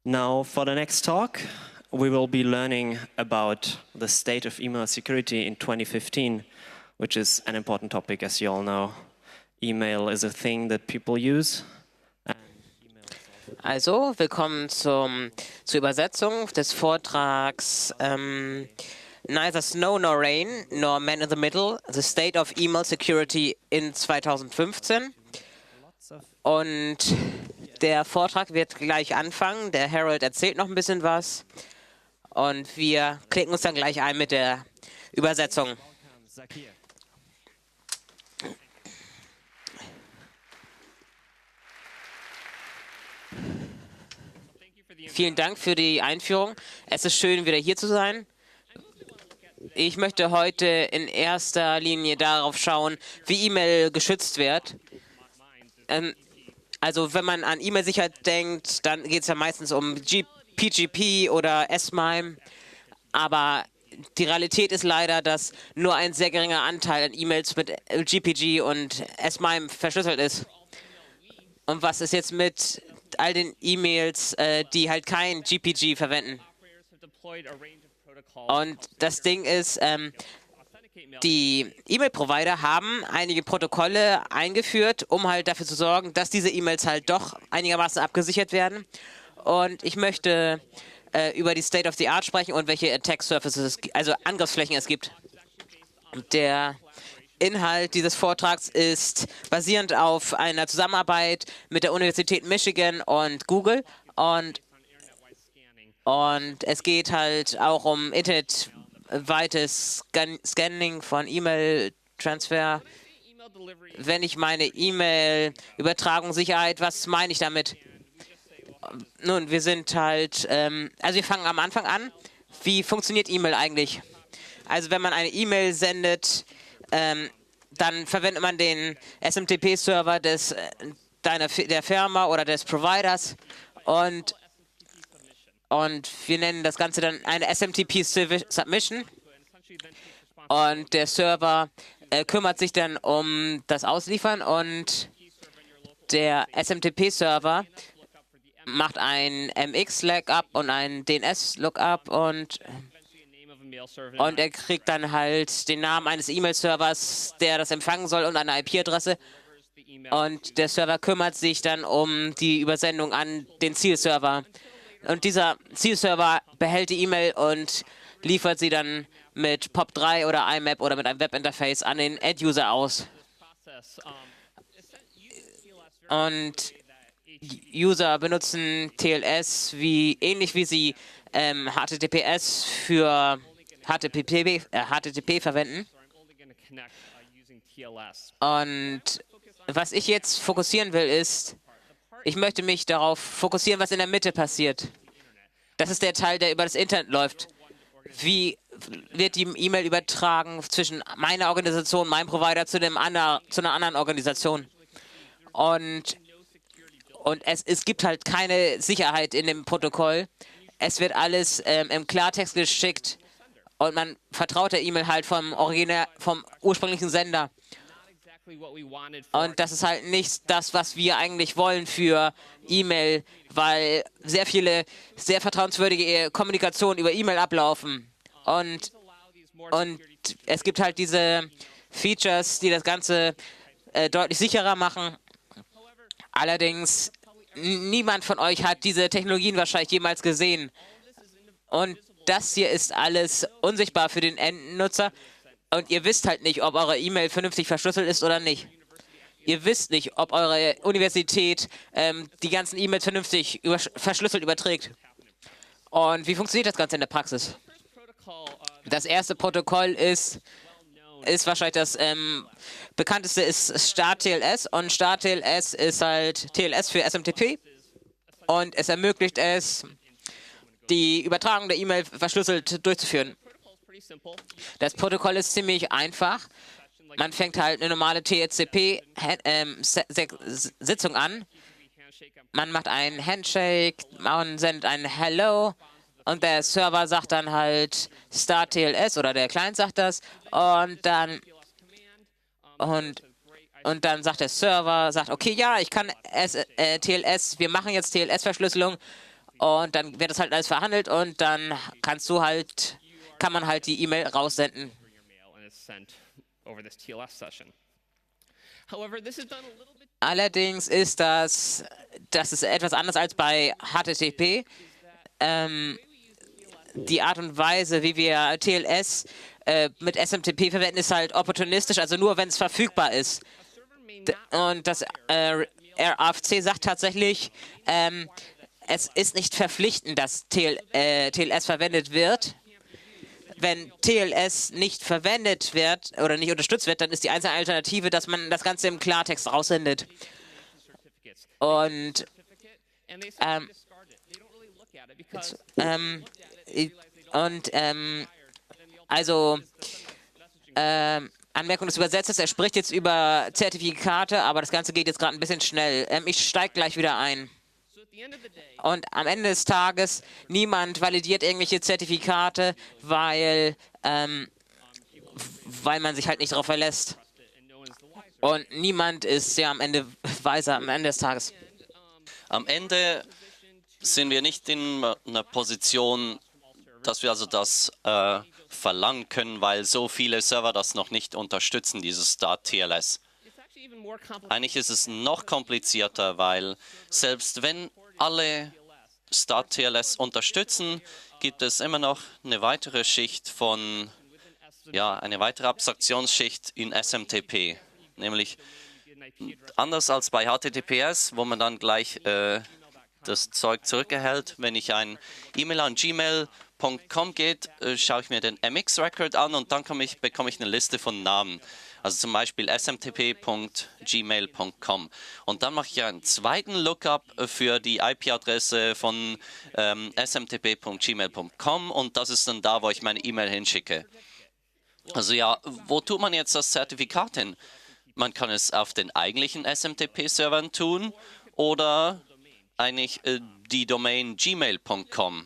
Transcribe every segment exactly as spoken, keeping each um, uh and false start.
Now, for the next talk, we will be learning about the state of email security in twenty fifteen, which is an important topic, as you all know. Email is a thing that people use. Also, willkommen zum, zur Übersetzung des Vortrags ähm, Neither Snow Nor Rain Nor Man in the Middle, The State of Email Security in zweitausendfünfzehn. Und der Vortrag wird gleich anfangen. Der Harold erzählt noch ein bisschen was. Und wir klicken uns dann gleich ein mit der Übersetzung. Vielen Dank für die Einführung. Es ist schön, wieder hier zu sein. Ich möchte heute in erster Linie darauf schauen, wie E-Mail geschützt wird. Ähm, also wenn man an E-Mail-Sicherheit denkt, dann geht es ja meistens um P G P oder S M I M E. Aber die Realität ist leider, dass nur ein sehr geringer Anteil an E-Mails mit G P G und S M I M E verschlüsselt ist. Und was ist jetzt mit all den E-Mails, äh, die halt kein G P G verwenden? Und das Ding ist, ähm, die E-Mail-Provider haben einige Protokolle eingeführt, um halt dafür zu sorgen, dass diese E-Mails halt doch einigermaßen abgesichert werden. Und ich möchte äh, über die State of the Art sprechen und welche Attack Surfaces, also Angriffsflächen es gibt. Der Inhalt dieses Vortrags ist basierend auf einer Zusammenarbeit mit der Universität Michigan und Google. Und, und es geht halt auch um internetweites Scan Scanning von E-Mail-Transfer. Wenn ich meine E-Mail-Übertragung Sicherheit, was meine ich damit? Nun, wir sind halt, ähm, also wir fangen am Anfang an. Wie funktioniert E-Mail eigentlich? Also wenn man eine E-Mail sendet, ähm, dann verwendet man den S M T P-Server des äh, deiner der Firma oder des Providers und und wir nennen das Ganze dann eine S M T P-Submission und der Server äh, kümmert sich dann um das Ausliefern und der S M T P-Server macht ein M X-Lookup und ein D N S-Lookup und Und er kriegt dann halt den Namen eines E-Mail-Servers, der das empfangen soll, und eine I P-Adresse. Und der Server kümmert sich dann um die Übersendung an den Zielserver. Und dieser Zielserver behält die E-Mail und liefert sie dann mit P O P drei oder I M A P oder mit einem Webinterface an den End-User aus. Und User benutzen T L S wie ähnlich wie sie ähm, H T T P S für H T T P, äh, H T T P verwenden. Und was ich jetzt fokussieren will, ist, ich möchte mich darauf fokussieren, was in der Mitte passiert. Das ist der Teil, der über das Internet läuft. Wie wird die E-Mail übertragen zwischen meiner Organisation, meinem Provider zu, dem ander, zu einer anderen Organisation? Und, und es, es gibt halt keine Sicherheit in dem Protokoll. Es wird alles ähm, im Klartext geschickt und man vertraut der E-Mail halt vom, Original, vom ursprünglichen Sender. Und das ist halt nicht das, was wir eigentlich wollen für E-Mail, weil sehr viele sehr vertrauenswürdige Kommunikationen über E-Mail ablaufen. Und, und es gibt halt diese Features, die das Ganze äh, deutlich sicherer machen. Allerdings, niemand von euch hat diese Technologien wahrscheinlich jemals gesehen. Und das hier ist alles unsichtbar für den Endnutzer. Und ihr wisst halt nicht, ob eure E-Mail vernünftig verschlüsselt ist oder nicht. Ihr wisst nicht, ob eure Universität ähm, die ganzen E-Mails vernünftig über verschlüsselt überträgt. Und wie funktioniert das Ganze in der Praxis? Das erste Protokoll ist, ist wahrscheinlich das ähm, bekannteste ist StartTLS. Und StartTLS ist halt T L S für S M T P. Und es ermöglicht es, die Übertragung der E-Mail verschlüsselt durchzuführen. Das Protokoll ist ziemlich einfach. Man fängt halt eine normale T C P-Sitzung an. Man macht einen Handshake, man sendet ein Hello und der Server sagt dann halt StartTLS oder der Client sagt das und dann und, und dann sagt der Server, sagt, okay, ja, ich kann S, äh, T L S, wir machen jetzt T L S-Verschlüsselung. Und dann wird das halt alles verhandelt und dann kannst du halt, kann man halt die E-Mail raussenden. Allerdings ist das, das ist etwas anders als bei H T T P. Ähm, die Art und Weise, wie wir T L S äh, mit S M T P verwenden, ist halt opportunistisch, also nur, wenn es verfügbar ist. D und das äh, R A F C sagt tatsächlich, ähm, es ist nicht verpflichtend, dass T L, äh, T L S verwendet wird. Wenn T L S nicht verwendet wird oder nicht unterstützt wird, dann ist die einzige Alternative, dass man das Ganze im Klartext raussendet. Und ähm, ähm, und ähm, also ähm, Anmerkung des Übersetzers, er spricht jetzt über Zertifikate, aber das Ganze geht jetzt gerade ein bisschen schnell. Ähm, ich steige gleich wieder ein. Und am Ende des Tages, niemand validiert irgendwelche Zertifikate, weil, ähm, weil man sich halt nicht darauf verlässt. Und niemand ist ja am Ende weiser am Ende des Tages. Am Ende sind wir nicht in einer Position, dass wir also das äh, verlangen können, weil so viele Server das noch nicht unterstützen, dieses Start T L S. Eigentlich ist es noch komplizierter, weil selbst wenn alle Start T L S unterstützen, gibt es immer noch eine weitere Schicht von, ja, eine weitere Abstraktionsschicht in S M T P, nämlich anders als bei H T T P S, wo man dann gleich äh, das Zeug zurückerhält. Wenn ich ein E-Mail an gmail punkt com geht, äh, schaue ich mir den M X-Record an und dann ich, bekomme ich eine Liste von Namen. Also zum Beispiel s m t p punkt gmail punkt com. Und dann mache ich einen zweiten Lookup für die I P-Adresse von ähm, s m t p punkt gmail punkt com und das ist dann da, wo ich meine E-Mail hinschicke. Also ja, wo tut man jetzt das Zertifikat hin? Man kann es auf den eigentlichen S M T P-Servern tun oder eigentlich äh, die Domain gmail punkt com.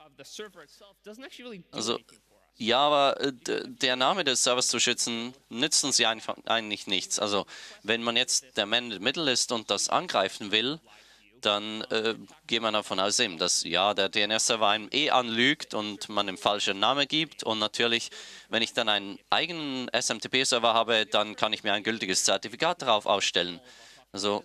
Also, ja, aber äh, der Name des Servers zu schützen, nützt uns ja einfach, eigentlich nichts. Also, wenn man jetzt der Man in the Middle ist und das angreifen will, dann äh, geht man davon aus, eben, dass ja der D N S-Server einem eh anlügt und man einen falschen Namen gibt. Und natürlich, wenn ich dann einen eigenen S M T P-Server habe, dann kann ich mir ein gültiges Zertifikat darauf ausstellen. Also,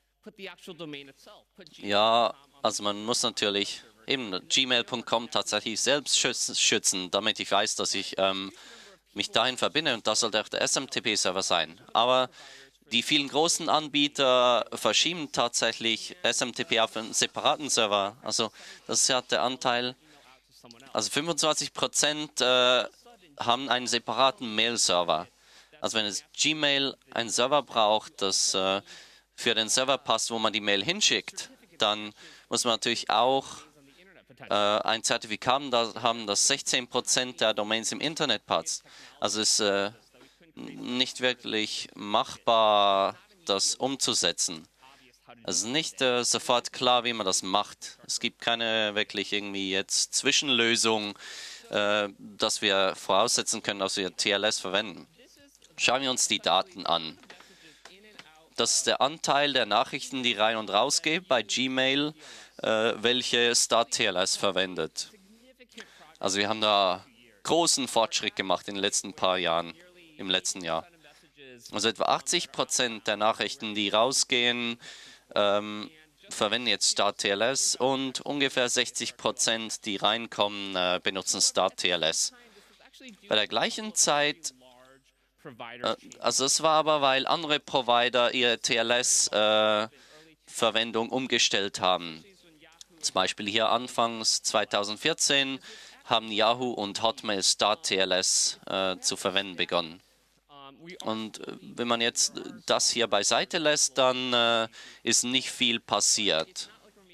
ja, also man muss natürlich eben gmail punkt com tatsächlich selbst schützen, damit ich weiß, dass ich ähm, mich dahin verbinde und das sollte auch der S M T P-Server sein. Aber die vielen großen Anbieter verschieben tatsächlich S M T P auf einen separaten Server. Also das ist ja der Anteil, also fünfundzwanzig Prozent äh, haben einen separaten Mail-Server. Also wenn es Gmail einen Server braucht, das äh, für den Server passt, wo man die Mail hinschickt, dann muss man natürlich auch äh, ein Zertifikat haben, das sechzehn Prozent der Domains im Internet passt. Also es ist äh, nicht wirklich machbar, das umzusetzen. Es ist nicht äh, sofort klar, wie man das macht. Es gibt keine wirklich irgendwie jetzt Zwischenlösung, äh, dass wir voraussetzen können, dass wir T L S verwenden. Schauen wir uns die Daten an. Das ist der Anteil der Nachrichten, die rein und raus gehen bei Gmail, äh, welche Start T L S verwendet. Also wir haben da großen Fortschritt gemacht in den letzten paar Jahren, im letzten Jahr. Also etwa achtzig Prozent der Nachrichten, die rausgehen, ähm, verwenden jetzt Start T L S und ungefähr sechzig Prozent, die reinkommen, äh, benutzen Start T L S. Bei der gleichen Zeit, äh, also es war aber, weil andere Provider ihre T L S-Verwendung äh, umgestellt haben. Zum Beispiel hier anfangs zweitausendvierzehn haben Yahoo und Hotmail Start T L S äh, zu verwenden begonnen. Und äh, wenn man jetzt das hier beiseite lässt, dann äh, ist nicht viel passiert.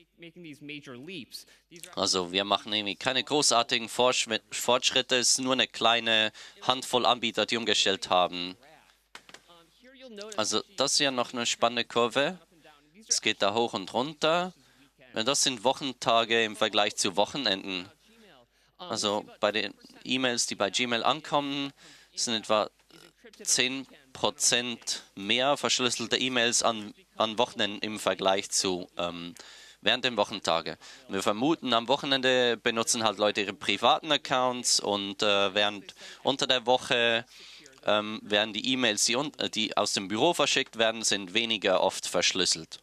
Also wir machen irgendwie keine großartigen Fortschritte, es ist nur eine kleine Handvoll Anbieter, die umgestellt haben. Also das ist ja noch eine spannende Kurve. Es geht da hoch und runter. Das sind Wochentage im Vergleich zu Wochenenden. Also bei den E-Mails, die bei Gmail ankommen, sind etwa zehn Prozent mehr verschlüsselte E-Mails an, an Wochenenden im Vergleich zu ähm, während den Wochentagen. Wir vermuten, am Wochenende benutzen halt Leute ihre privaten Accounts und äh, während unter der Woche ähm, werden die E-Mails, die, die aus dem Büro verschickt werden, sind weniger oft verschlüsselt.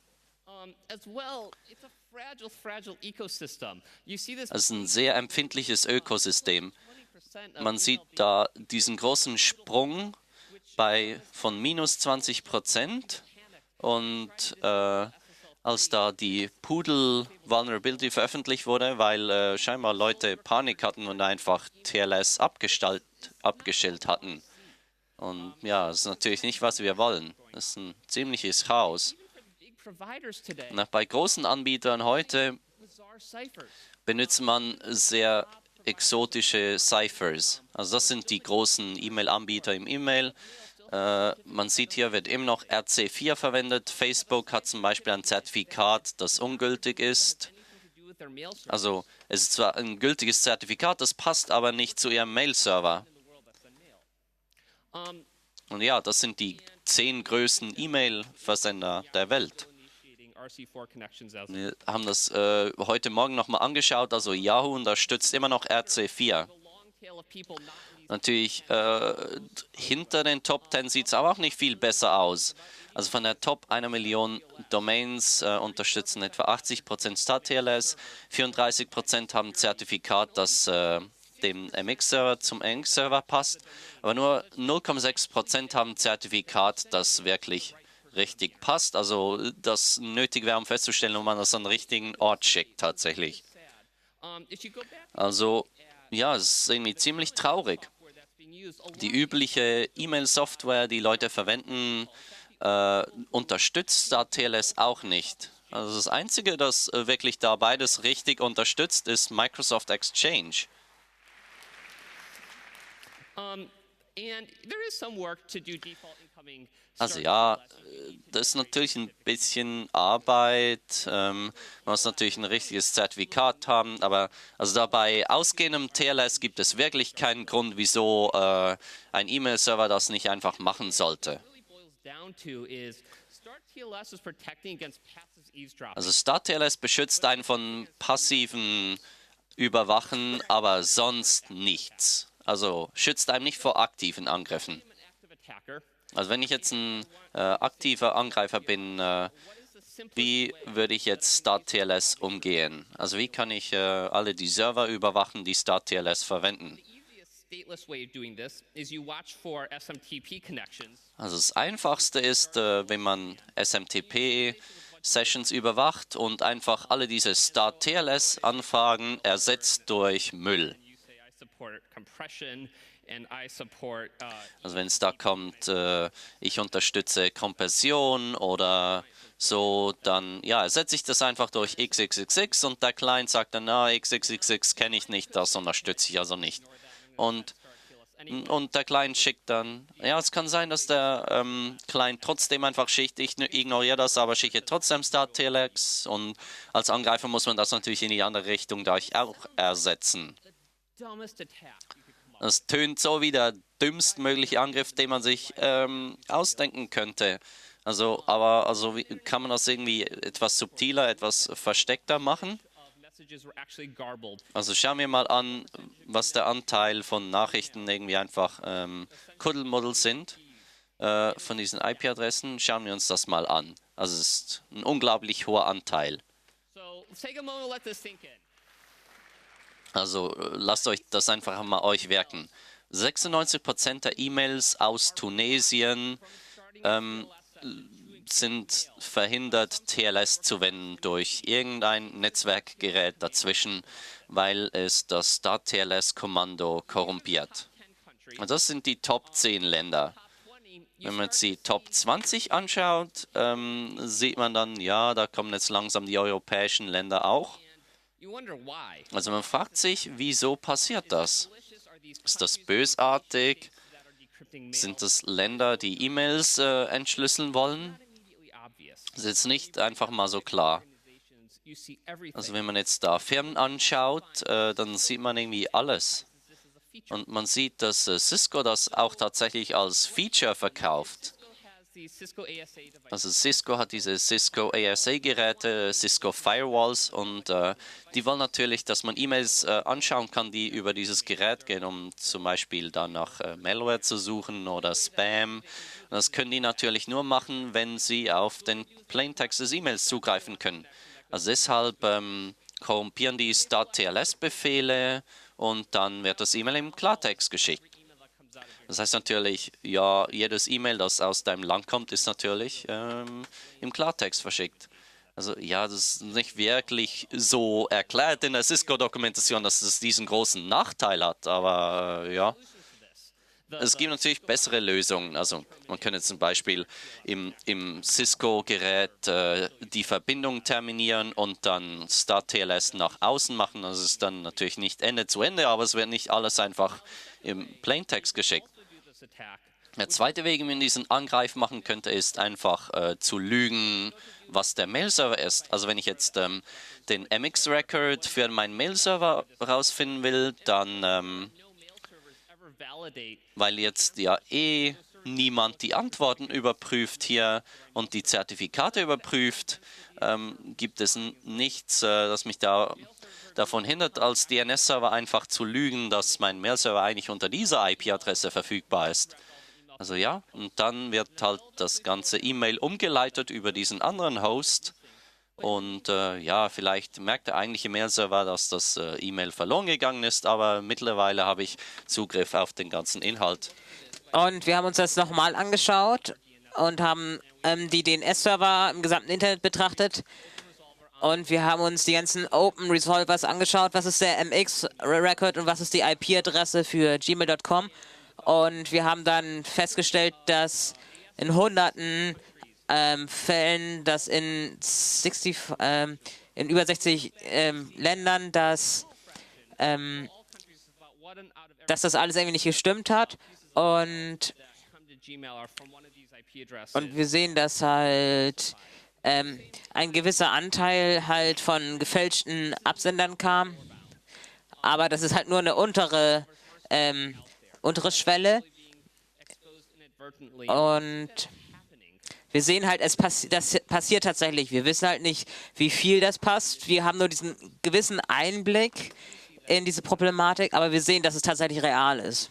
Es ist ein sehr empfindliches Ökosystem. Man sieht da diesen großen Sprung bei von minus zwanzig Prozent und äh, als da die Poodle Vulnerability veröffentlicht wurde, weil äh, scheinbar Leute Panik hatten und einfach T L S abgestellt, abgestellt hatten. Und ja, das ist natürlich nicht, was wir wollen. Das ist ein ziemliches Chaos. Und bei großen Anbietern heute benutzt man sehr exotische Ciphers. Also das sind die großen E-Mail-Anbieter im E-Mail. Äh, man sieht hier, wird immer noch R C vier verwendet. Facebook hat zum Beispiel ein Zertifikat, das ungültig ist. Also es ist zwar ein gültiges Zertifikat, das passt aber nicht zu ihrem Mail-Server. Und ja, das sind die zehn größten E-Mail-Versender der Welt. Wir haben das äh, heute Morgen nochmal angeschaut. Also Yahoo unterstützt immer noch R C vier. Natürlich, äh, hinter den Top zehn sieht es aber auch nicht viel besser aus. Also von der Top einer Million Domains äh, unterstützen etwa achtzig Prozent StarTLS, vierunddreißig Prozent haben ein Zertifikat, das äh, dem M X-Server zum M X-Server passt, aber nur null Komma sechs Prozent haben ein Zertifikat, das wirklich richtig passt, also das nötig wäre, um festzustellen, ob man das an den richtigen Ort schickt tatsächlich. Also ja, es ist irgendwie ziemlich traurig. Die übliche E-Mail-Software, die Leute verwenden, äh, unterstützt StarTLS auch nicht. Also das Einzige, das äh, wirklich da beides richtig unterstützt, ist Microsoft Exchange. Also ja, das ist natürlich ein bisschen Arbeit. Ähm, man muss natürlich ein richtiges Zertifikat haben, aber also dabei ausgehendem T L S gibt es wirklich keinen Grund, wieso äh, ein E-Mail-Server das nicht einfach machen sollte. Also StarTLS beschützt einen von passiven Überwachen, aber sonst nichts. Also schützt einem nicht vor aktiven Angriffen. Also wenn ich jetzt ein äh, aktiver Angreifer bin, äh, wie würde ich jetzt StarTLS umgehen? Also wie kann ich äh, alle die Server überwachen, die StarTLS verwenden? Also das Einfachste ist, äh, wenn man S M T P-Sessions überwacht und einfach alle diese StarTLS-Anfragen ersetzt durch Müll. Also wenn es da kommt, äh, ich unterstütze Kompression oder so, dann ja, ersetze ich das einfach durch x x x x und der Client sagt dann, na, x x x x kenne ich nicht, das unterstütze ich also nicht. Und, und der Client schickt dann, ja, es kann sein, dass der ähm, Client trotzdem einfach schickt, ich ignoriere das, aber schicke trotzdem StarTLS und als Angreifer muss man das natürlich in die andere Richtung da auch ersetzen. Das tönt so wie der dümmstmögliche Angriff, den man sich ähm, ausdenken könnte. Also, aber also wie, kann man das irgendwie etwas subtiler, etwas versteckter machen? Also schauen wir mal an, was der Anteil von Nachrichten irgendwie einfach ähm, Kuddelmuddel sind. Äh, von diesen I P-Adressen schauen wir uns das mal an. Also es ist ein unglaublich hoher Anteil. Also lasst euch das einfach mal euch wirken. sechsundneunzig Prozent der E-Mails aus Tunesien ähm, sind verhindert, T L S zu wenden durch irgendein Netzwerkgerät dazwischen, weil es das StarTLS-Kommando korrumpiert. Und das sind die Top zehn Länder. Wenn man jetzt die Top zwanzig anschaut, ähm, sieht man dann, ja, da kommen jetzt langsam die europäischen Länder auch. Also man fragt sich, wieso passiert das? Ist das bösartig? Sind das Länder, die E-Mails äh, entschlüsseln wollen? Das ist jetzt nicht einfach mal so klar. Also wenn man jetzt da Firmen anschaut, äh, dann sieht man irgendwie alles. Und man sieht, dass äh, Cisco das auch tatsächlich als Feature verkauft. Also Cisco hat diese Cisco A S A-Geräte, Cisco Firewalls und äh, die wollen natürlich, dass man E-Mails äh, anschauen kann, die über dieses Gerät gehen, um zum Beispiel dann nach äh, Malware zu suchen oder Spam. Und das können die natürlich nur machen, wenn sie auf den Plaintext des E-Mails zugreifen können. Also deshalb ähm, korrumpieren die Stat-T L S-Befehle und dann wird das E-Mail im Klartext geschickt. Das heißt natürlich, ja, jedes E-Mail, das aus deinem Land kommt, ist natürlich ähm, im Klartext verschickt. Also ja, das ist nicht wirklich so erklärt in der Cisco-Dokumentation, dass es diesen großen Nachteil hat, aber äh, ja. Es gibt natürlich bessere Lösungen. Also man könnte zum Beispiel im, im Cisco-Gerät äh, die Verbindung terminieren und dann Stat-T L S nach außen machen. Das ist dann natürlich nicht Ende zu Ende, aber es wird nicht alles einfach im Plaintext geschickt. Der zweite Weg, wie man diesen Angriff machen könnte, ist einfach äh, zu lügen, was der Mail-Server ist. Also wenn ich jetzt ähm, den M X-Record für meinen Mail-Server herausfinden will, dann, ähm, weil jetzt ja eh niemand die Antworten überprüft hier und die Zertifikate überprüft, ähm, gibt es nichts, äh, das mich da davon hindert, als D N S-Server einfach zu lügen, dass mein Mail-Server eigentlich unter dieser I P-Adresse verfügbar ist. Also ja, und dann wird halt das ganze E-Mail umgeleitet über diesen anderen Host und äh, ja, vielleicht merkt der eigentliche Mail-Server, dass das äh, E-Mail verloren gegangen ist, aber mittlerweile habe ich Zugriff auf den ganzen Inhalt. Und wir haben uns das nochmal angeschaut und haben ähm, die D N S-Server im gesamten Internet betrachtet. Und wir haben uns die ganzen Open Resolvers angeschaut. Was ist der M X-Record und was ist die I P-Adresse für gmail Punkt com? Und wir haben dann festgestellt, dass in hunderten ähm, Fällen, dass in, sechzig, ähm, in über sechzig ähm, Ländern, dass, ähm, dass das alles irgendwie nicht gestimmt hat. Und, und wir sehen, dass halt ähm, ein gewisser Anteil halt von gefälschten Absendern kam. Aber das ist halt nur eine untere, ähm, untere Schwelle. Und wir sehen halt, es passi das passiert tatsächlich. Wir wissen halt nicht, wie viel das passt. Wir haben nur diesen gewissen Einblick in diese Problematik, aber wir sehen, dass es tatsächlich real ist.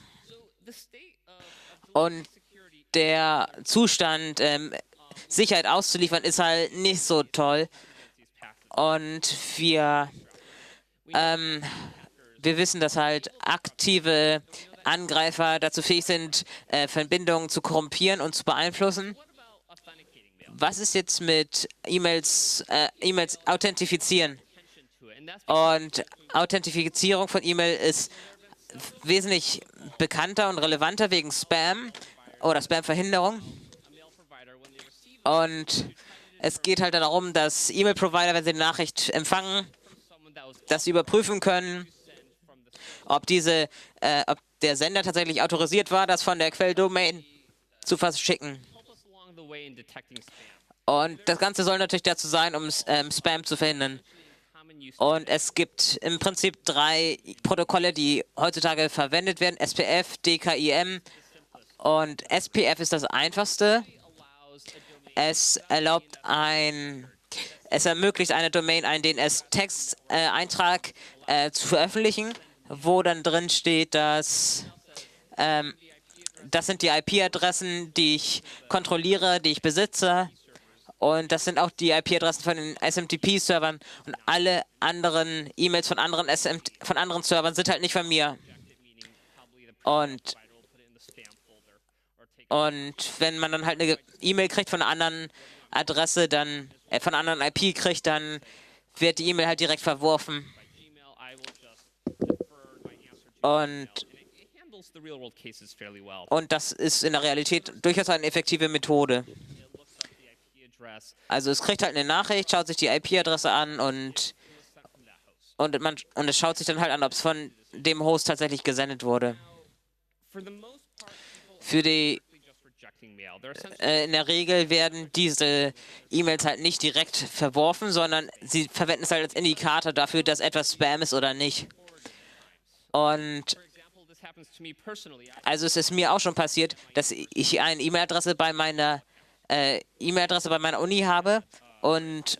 Und der Zustand, ähm, Sicherheit auszuliefern, ist halt nicht so toll. Und wir, ähm, wir wissen, dass halt aktive Angreifer dazu fähig sind, äh, Verbindungen zu korrumpieren und zu beeinflussen. Was ist jetzt mit E-Mails, äh, E-Mails authentifizieren? Und Authentifizierung von E-Mail ist wesentlich bekannter und relevanter wegen Spam oder Spam-Verhinderung. Und es geht halt darum, dass E-Mail-Provider, wenn sie eine Nachricht empfangen, dass sie überprüfen können, ob, diese, äh, ob der Sender tatsächlich autorisiert war, das von der Quelldomain zu verschicken. Und das Ganze soll natürlich dazu sein, um ähm, Spam zu verhindern. Und es gibt im Prinzip drei Protokolle, die heutzutage verwendet werden: S P F, D K I M. Und S P F ist das einfachste. Es erlaubt ein, es ermöglicht eine Domain, einen D N S-Texteintrag äh, äh, zu veröffentlichen, wo dann drin steht, dass ähm, das sind die I P-Adressen, die ich kontrolliere, die ich besitze. Und das sind auch die I P-Adressen von den S M T P-Servern. Und alle anderen E-Mails von anderen S M T, von anderen Servern sind halt nicht von mir. Und, und wenn man dann halt eine E-Mail kriegt von einer anderen Adresse, dann äh, von einer anderen I P kriegt, dann wird die E-Mail halt direkt verworfen. Und, und das ist in der Realität durchaus eine effektive Methode. Also es kriegt halt eine Nachricht, schaut sich die I P-Adresse an und, und, man, und es schaut sich dann halt an, ob es von dem Host tatsächlich gesendet wurde. Für die, äh, in der Regel werden diese E-Mails halt nicht direkt verworfen, sondern sie verwenden es halt als Indikator dafür, dass etwas Spam ist oder nicht. Und also es ist mir auch schon passiert, dass ich eine E-Mail-Adresse bei meiner äh, E-Mail-Adresse bei meiner Uni habe und,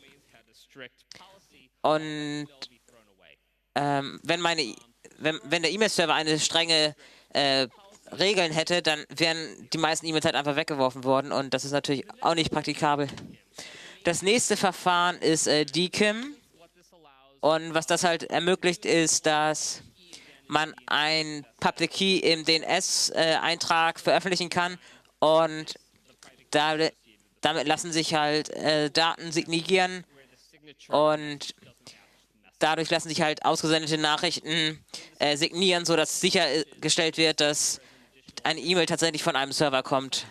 und ähm, wenn, meine, wenn, wenn der E-Mail-Server eine strenge äh, Regeln hätte, dann wären die meisten E-Mails halt einfach weggeworfen worden und das ist natürlich auch nicht praktikabel. Das nächste Verfahren ist äh, D K I M und was das halt ermöglicht ist, dass man ein Public Key im D N S-Eintrag äh, veröffentlichen kann und da, damit lassen sich halt äh, Daten signieren und dadurch lassen sich halt ausgesendete Nachrichten äh, signieren, sodass sichergestellt wird, dass eine E-Mail tatsächlich von einem Server kommt.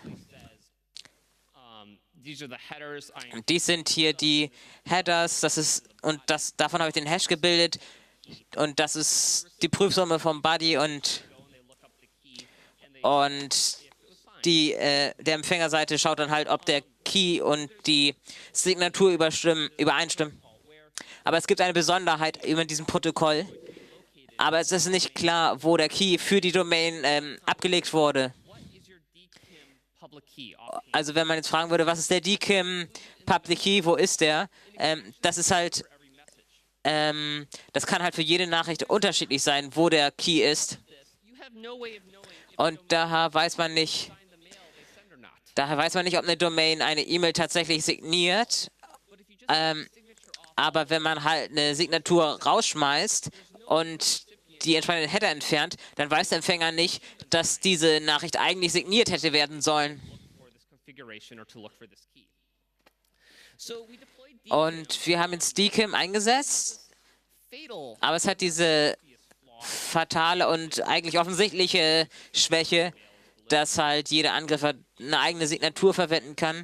Und dies sind hier die Headers, das ist, und das, davon habe ich den Hash gebildet. Und das ist die Prüfsumme vom Buddy und, und die, äh, der Empfängerseite schaut dann halt, ob der Key und die Signatur übereinstimmen. Aber es gibt eine Besonderheit über diesem Protokoll. Aber es ist nicht klar, wo der Key für die Domain ähm, abgelegt wurde. Also wenn man jetzt fragen würde, was ist der D K I M Public Key, wo ist der? Ähm, das ist halt, ähm, das kann halt für jede Nachricht unterschiedlich sein, wo der Key ist. Und daher weiß man nicht, daher weiß man nicht, ob eine Domain eine E-Mail tatsächlich signiert. Ähm, aber wenn man halt eine Signatur rausschmeißt und die entsprechenden Header entfernt, dann weiß der Empfänger nicht, dass diese Nachricht eigentlich signiert hätte werden sollen. Und wir haben jetzt D K I M eingesetzt, aber es hat diese fatale und eigentlich offensichtliche Schwäche, dass halt jeder Angreifer eine eigene Signatur verwenden kann.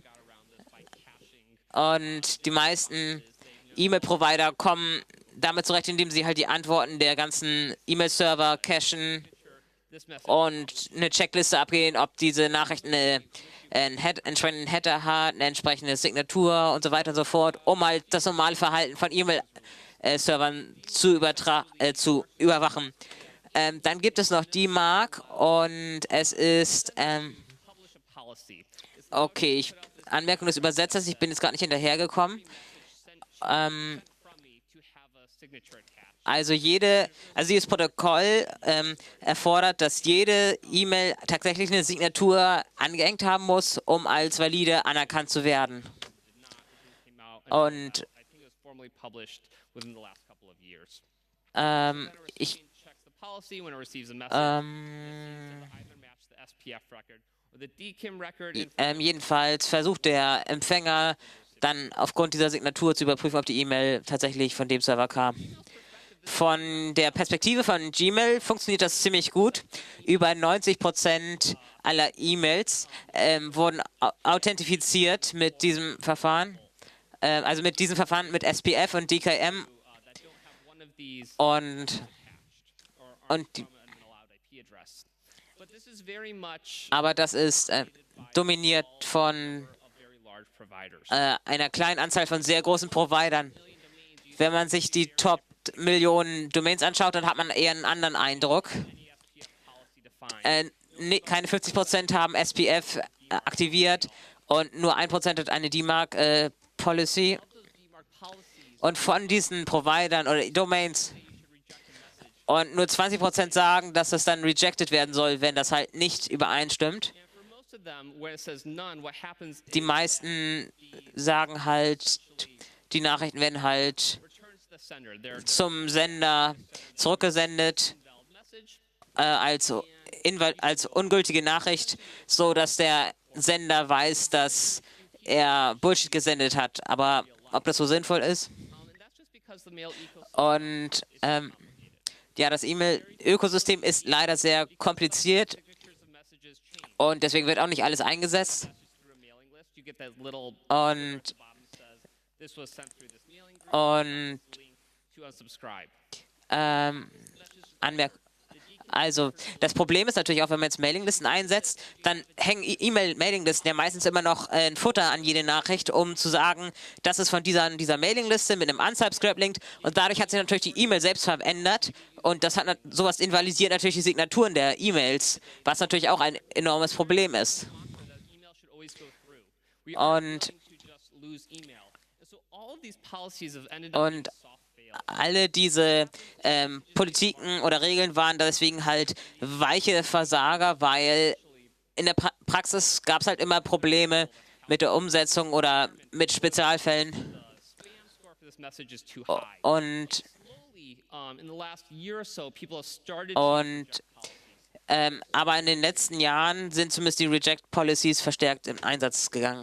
Und die meisten E-Mail-Provider kommen damit zurecht, indem sie halt die Antworten der ganzen E-Mail-Server cachen und eine Checkliste abgehen, ob diese Nachricht eine, einen Head, entsprechenden Header hat, eine entsprechende Signatur und so weiter und so fort, um halt das normale Verhalten von E-Mail-Servern zu, übertra äh, zu überwachen. Ähm, dann gibt es noch D M A R C und es ist, ähm, okay, ich, Anmerkung des Übersetzers, ich bin jetzt gerade nicht hinterhergekommen. Ähm, also jede, also dieses Protokoll ähm, erfordert, dass jede E-Mail tatsächlich eine Signatur angehängt haben muss, um als valide anerkannt zu werden. Und ähm, ich ähm, ähm, jedenfalls versucht der Empfänger dann aufgrund dieser Signatur zu überprüfen, ob die E-Mail tatsächlich von dem Server kam. Von der Perspektive von Gmail funktioniert das ziemlich gut. Über neunzig Prozent aller E-Mails ähm, wurden authentifiziert mit diesem Verfahren, äh, also mit diesem Verfahren mit S P F und D K I M. Und, und die, aber das ist äh, dominiert von äh, einer kleinen Anzahl von sehr großen Providern. Wenn man sich die Top Millionen Domains anschaut, dann hat man eher einen anderen Eindruck. Äh, ne, keine fünfzig Prozent haben S P F äh, aktiviert und nur ein Prozent hat eine D M A R C äh, Policy. Und von diesen Providern oder Domains und nur zwanzig Prozent sagen, dass das dann rejected werden soll, wenn das halt nicht übereinstimmt. Die meisten sagen halt, die Nachrichten werden halt zum Sender zurückgesendet äh, als, als ungültige Nachricht, so dass der Sender weiß, dass er Bullshit gesendet hat. Aber ob das so sinnvoll ist? Und ähm, ja, das E-Mail-Ökosystem ist leider sehr kompliziert und deswegen wird auch nicht alles eingesetzt. Und, und ähm, Anmerkung. Also, das Problem ist natürlich auch, wenn man jetzt Mailinglisten einsetzt, dann hängen E-Mail-Mailinglisten ja meistens immer noch äh, ein Futter an jede Nachricht, um zu sagen, das ist von dieser, dieser Mailingliste mit einem Unsubscribe-Link und dadurch hat sich natürlich die E-Mail selbst verändert und das hat sowas invalidisiert natürlich die Signaturen der E-Mails, was natürlich auch ein enormes Problem ist. Und, und alle diese ähm, Politiken oder Regeln waren deswegen halt weiche Versager, weil in der pra Praxis gab es halt immer Probleme mit der Umsetzung oder mit Spezialfällen. Und, und ähm, aber in den letzten Jahren sind zumindest die Reject Policies verstärkt im Einsatz gegangen.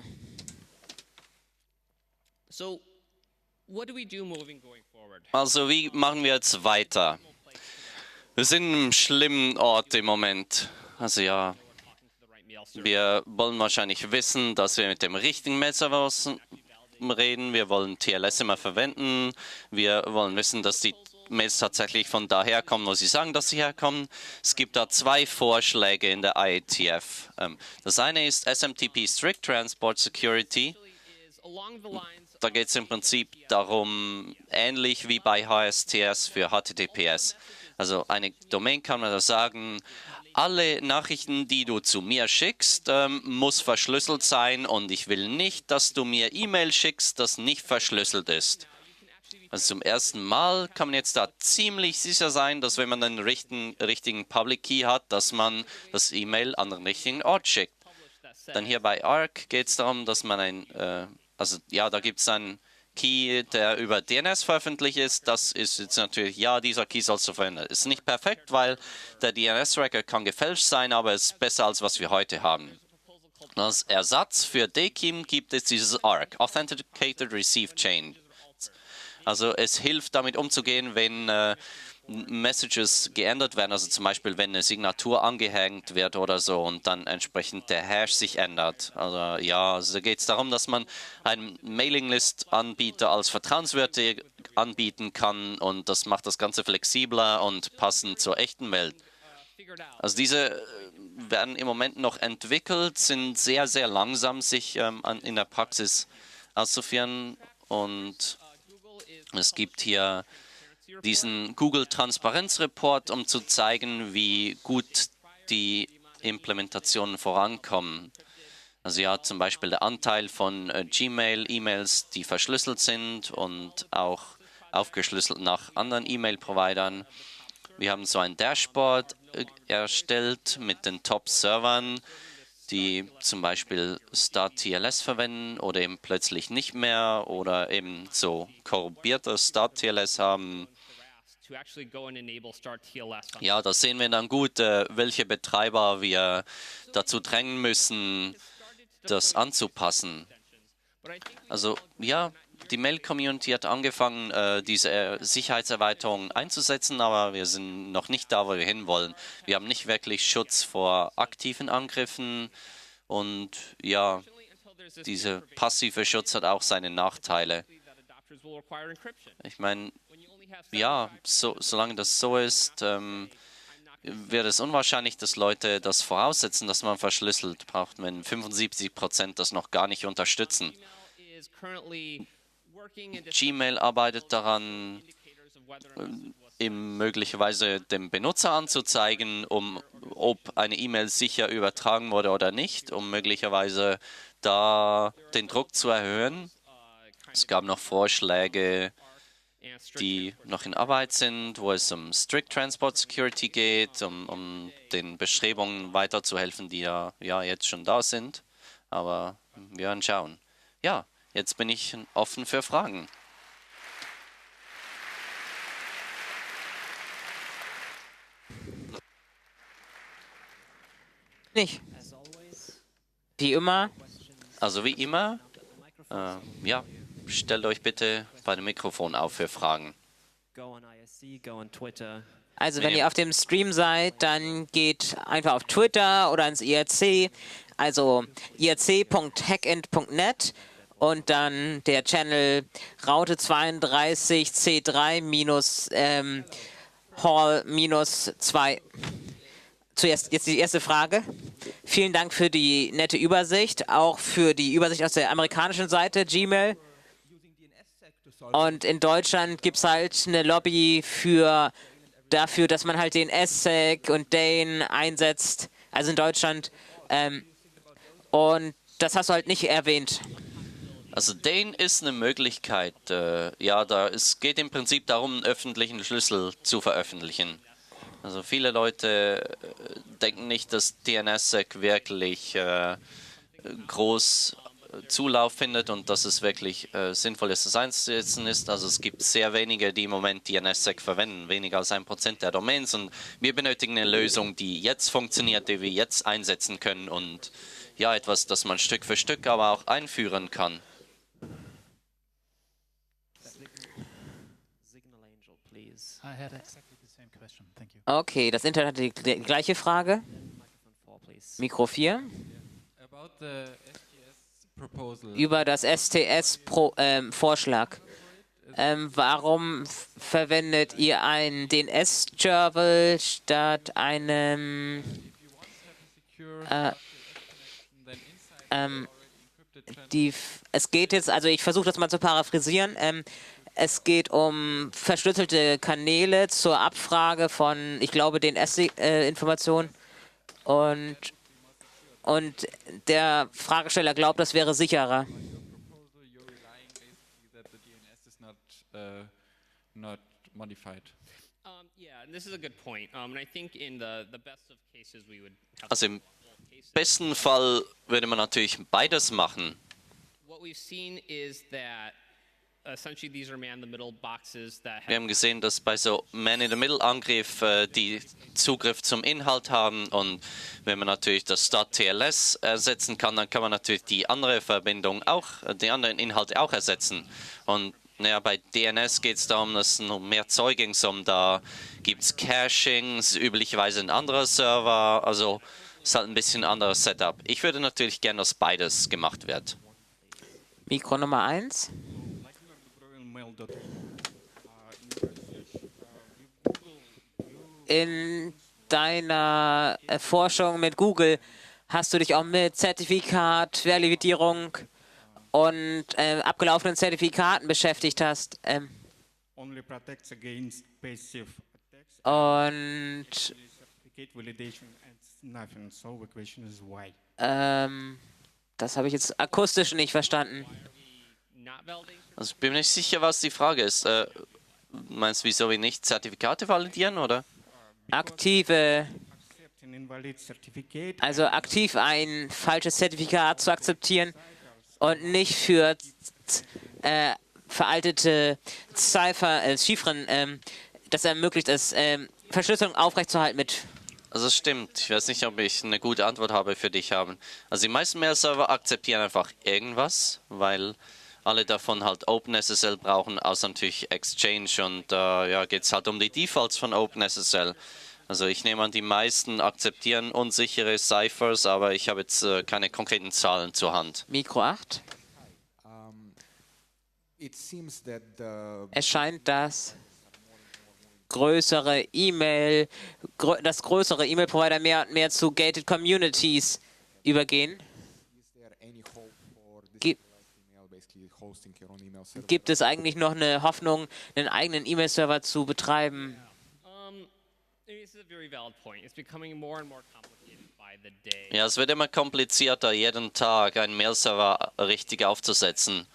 Also wie machen wir jetzt weiter? Wir sind in einem schlimmen Ort im Moment. Also ja, wir wollen wahrscheinlich wissen, dass wir mit dem richtigen Mail-Server reden. Wir wollen T L S immer verwenden. Wir wollen wissen, dass die Mails tatsächlich von daher kommen, wo sie sagen, dass sie herkommen. Es gibt da zwei Vorschläge in der I E T F. Das eine ist S M T P Strict Transport Security. Da geht es im Prinzip darum, ähnlich wie bei H S T S für H T T P S. Also eine Domain kann man da sagen, alle Nachrichten, die du zu mir schickst, ähm, muss verschlüsselt sein und ich will nicht, dass du mir E-Mail schickst, das nicht verschlüsselt ist. Also zum ersten Mal kann man jetzt da ziemlich sicher sein, dass wenn man einen richtigen, richtigen Public Key hat, dass man das E-Mail an den richtigen Ort schickt. Dann hier bei Arc geht es darum, dass man ein, äh, also ja, da gibt es einen Key, der über D N S veröffentlicht ist. Das ist jetzt natürlich, ja, dieser Key soll zu verwenden. Ist nicht perfekt, weil der D N S-Record kann gefälscht sein, aber es ist besser, als was wir heute haben. Als Ersatz für D K I M gibt es dieses Arc, Authenticated Receive Chain. Also es hilft, damit umzugehen, wenn äh, Messages geändert werden, also zum Beispiel, wenn eine Signatur angehängt wird oder so und dann entsprechend der Hash sich ändert. Also ja, also da geht es darum, dass man einen Mailinglist-Anbieter als vertrauenswürdig anbieten kann und das macht das Ganze flexibler und passend zur echten Welt. Also diese werden im Moment noch entwickelt, sind sehr, sehr langsam, sich ähm, an, in der Praxis auszuführen und es gibt hier diesen Google-Transparenz-Report, um zu zeigen, wie gut die Implementationen vorankommen. Also ja, zum Beispiel der Anteil von äh, Gmail-E-Mails, die verschlüsselt sind und auch aufgeschlüsselt nach anderen E-Mail-Providern. Wir haben so ein Dashboard äh, erstellt mit den Top-Servern, die zum Beispiel Start T L S verwenden oder eben plötzlich nicht mehr oder eben so korrumpierte Start T L S haben. Ja, da sehen wir dann gut, äh, welche Betreiber wir dazu drängen müssen, das anzupassen. Also ja, die Mail-Community hat angefangen, äh, diese äh, Sicherheitserweiterungen einzusetzen, aber wir sind noch nicht da, wo wir hinwollen. Wir haben nicht wirklich Schutz vor aktiven Angriffen und ja, dieser passive Schutz hat auch seine Nachteile. Ich meine, ja, so, solange das so ist, ähm, wird es unwahrscheinlich, dass Leute das voraussetzen, dass man verschlüsselt braucht, wenn fünfundsiebzig Prozent das noch gar nicht unterstützen. Gmail arbeitet daran, ihm möglicherweise dem Benutzer anzuzeigen, um, ob eine E-Mail sicher übertragen wurde oder nicht, um möglicherweise da den Druck zu erhöhen. Es gab noch Vorschläge, die noch in Arbeit sind, wo es um Strict Transport Security geht, um, um den Bestrebungen weiterzuhelfen, die ja, ja jetzt schon da sind. Aber wir werden schauen. Ja, jetzt bin ich offen für Fragen. Nicht. Wie immer. Also wie immer, äh, ja, stellt euch bitte bei dem Mikrofon auf für Fragen. Also wenn ihr auf dem Stream seid, dann geht einfach auf Twitter oder ins I R C, also I R C Punkt hackend Punkt net und dann der Channel Raute zweiunddreißig C drei minus ähm, Hall minus zwei. Zuerst jetzt die erste Frage. Vielen Dank für die nette Übersicht, auch für die Übersicht aus der amerikanischen Seite Gmail. Und in Deutschland gibt es halt eine Lobby für dafür, dass man halt den S S E C und Dane einsetzt, also in Deutschland. Ähm, und das hast du halt nicht erwähnt. Also den ist eine Möglichkeit. Äh, ja, da es geht im Prinzip darum, einen öffentlichen Schlüssel zu veröffentlichen. Also viele Leute äh, denken nicht, dass DNSSEC wirklich äh, groß Zulauf findet und dass es wirklich äh, sinnvoll ist, das einzusetzen ist. Also es gibt sehr wenige, die im Moment DNSSEC verwenden, weniger als ein Prozent der Domains. Und wir benötigen eine Lösung, die jetzt funktioniert, die wir jetzt einsetzen können und ja, etwas, das man Stück für Stück aber auch einführen kann. Okay, das Internet hat die, die gleiche Frage. Mikro vier. Über das S T S-Vorschlag. Ähm, warum verwendet ihr einen D N S-Server statt einem äh, ähm, die, es geht jetzt, also ich versuche das mal zu paraphrasieren, ähm, es geht um verschlüsselte Kanäle zur Abfrage von, ich glaube, D N S-Informationen und, und der Fragesteller glaubt, das wäre sicherer. Also im besten Fall würde man natürlich beides machen. Wir haben gesehen, dass bei so Man-in-the-Middle-Angriff äh, die Zugriff zum Inhalt haben und wenn man natürlich das Start-T L S ersetzen kann, dann kann man natürlich die andere Verbindung auch, die anderen Inhalte auch ersetzen. Und naja, bei D N S geht es darum, dass es noch mehr Zeug ging, um da gibt es Cachings, üblicherweise ein anderer Server, also es ist halt ein bisschen ein anderes Setup. Ich würde natürlich gerne, dass beides gemacht wird. Mikro Nummer eins. In deiner Forschung mit Google hast du dich auch mit Zertifikat, Validierung und äh, abgelaufenen Zertifikaten beschäftigt hast. Ähm, und ähm, das habe ich jetzt akustisch nicht verstanden. Also ich bin mir nicht sicher, was die Frage ist. Äh, meinst du, wieso wir nicht Zertifikate validieren, oder? Aktive, also aktiv ein falsches Zertifikat zu akzeptieren und nicht für äh, veraltete Cipher, äh, Chiffren, ähm, das ermöglicht es, ähm, Verschlüsselung aufrechtzuerhalten mit. Also es stimmt. Ich weiß nicht, ob ich eine gute Antwort habe für dich haben. Also die meisten Mail-Server akzeptieren einfach irgendwas, weil alle davon halt OpenSSL brauchen, außer natürlich Exchange und da äh, ja, geht es halt um die Defaults von OpenSSL. Also ich nehme an, die meisten akzeptieren unsichere Ciphers, aber ich habe jetzt äh, keine konkreten Zahlen zur Hand. Mikro acht. Es scheint, dass größere E-Mail, grö dass größere E-Mail-Provider mehr und mehr zu gated Communities übergehen. Gibt, gibt es eigentlich noch eine Hoffnung, einen eigenen E-Mail-Server zu betreiben? Ja, es wird immer komplizierter, jeden Tag einen Mail-Server richtig aufzusetzen.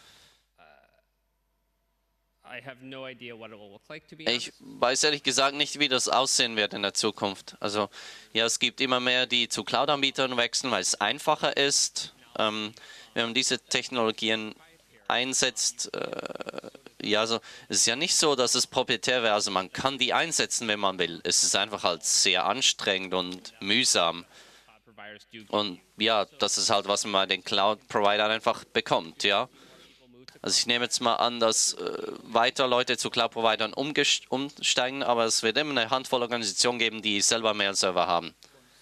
Ich weiß ehrlich gesagt nicht, wie das aussehen wird in der Zukunft. Also ja, es gibt immer mehr, die zu Cloud-Anbietern wechseln, weil es einfacher ist. Ähm, wenn man diese Technologien einsetzt, äh, ja, also es ist ja nicht so, dass es proprietär wäre. Also man kann die einsetzen, wenn man will. Es ist einfach halt sehr anstrengend und mühsam. Und ja, das ist halt, was man bei den Cloud-Providern einfach bekommt, ja. Also ich nehme jetzt mal an, dass äh, weiter Leute zu Cloud-Providern umsteigen, aber es wird immer eine Handvoll Organisationen geben, die selber Mail-Server haben.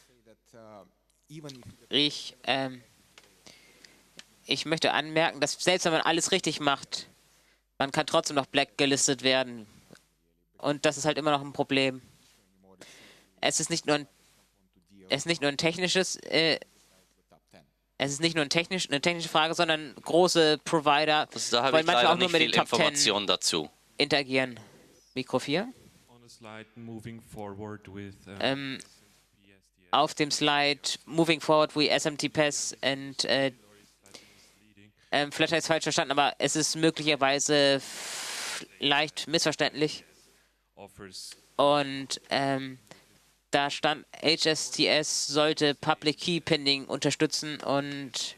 Ich, ähm, ich möchte anmerken, dass selbst wenn man alles richtig macht, man kann trotzdem noch blackgelistet werden. Und das ist halt immer noch ein Problem. Es ist nicht nur ein, es ist nicht nur ein technisches äh, Es ist nicht nur ein technisch, eine technische Frage, sondern große Provider also da wollen manchmal auch nur mit den den Top Informationen dazu interagieren. Mikro vier. Ähm, auf dem Slide Moving Forward with S M T P E S and äh, Ähm, vielleicht habe ich es falsch verstanden, aber es ist möglicherweise leicht missverständlich. Und ähm, da stand, H S T S sollte Public Key Pinning unterstützen und